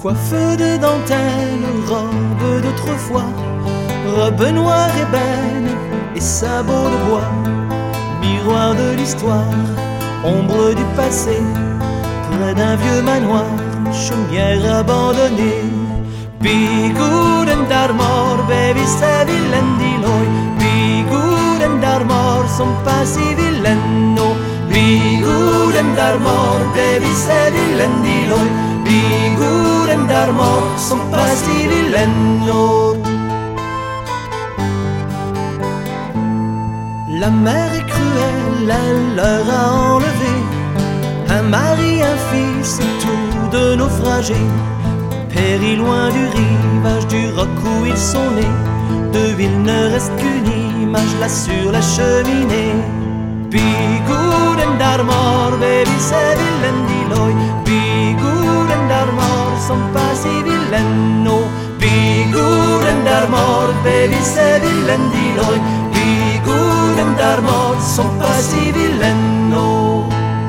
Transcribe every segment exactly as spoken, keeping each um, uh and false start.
Coiffe de dentelle, robe d'autrefois, robe noire ébène et sabots de bois, miroir de l'histoire, ombre du passé, près d'un vieux manoir, chaumière abandonnée. Biguden d'armor, bevi se villendiloi, biguden d'armor, son pas si villenno. Biguden d'armor, bevi se villendiloi, biguden d'armor, son pas si villenno. La mer est cruelle, elle leur a enlevé un mari, un fils, tout de naufragés, péri loin du rivage du roc où ils sont nés. De ville ne reste qu'une image là sur la cheminée. Biguden d'armor, bevi se villendiloi, biguden d'armor, son pas si villenno. Biguden d'armor, bevi se villendiloi, biguden d'armor, son pas si villenno.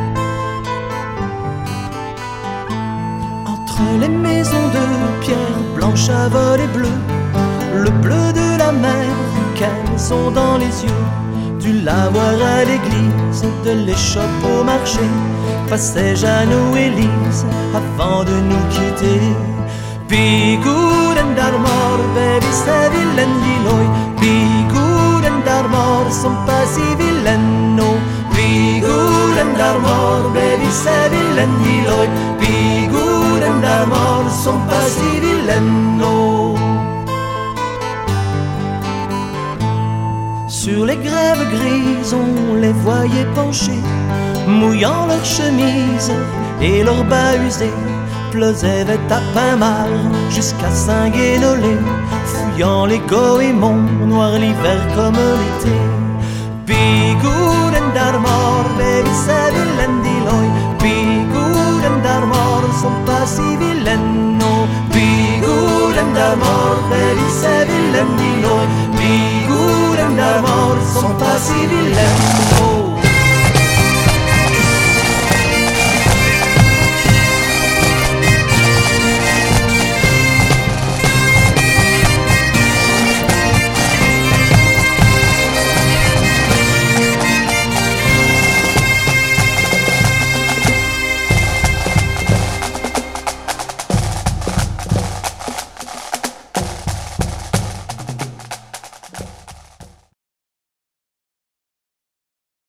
Entre les maisons de pierre blanche à volets bleus, le bleu de la mer qu'elles ont dans les yeux, du lavoir à l'église, de l'échoppe au marché, passait Jeannot et Lise avant de nous quitter. Biguden d'armor, bevi se villendiloi, biguden d'armor, son pas si villenno. Biguden d'armor, bevi se villendiloi, biguden d'armor, son pas si villenno. Sur les grèves grises, on les voyait pencher, mouillant leurs chemises et leurs bas usés, pleusaient à Pinmar jusqu'à Saint-Guénolé, fouillant les goémons, noir l'hiver comme l'été. Biguden d'armor, bevi se villendiloi, biguden d'armor, son pas si villenno. Biguden d'armor, bevi se villendiloi, biguden d'armor, son pas si villenno.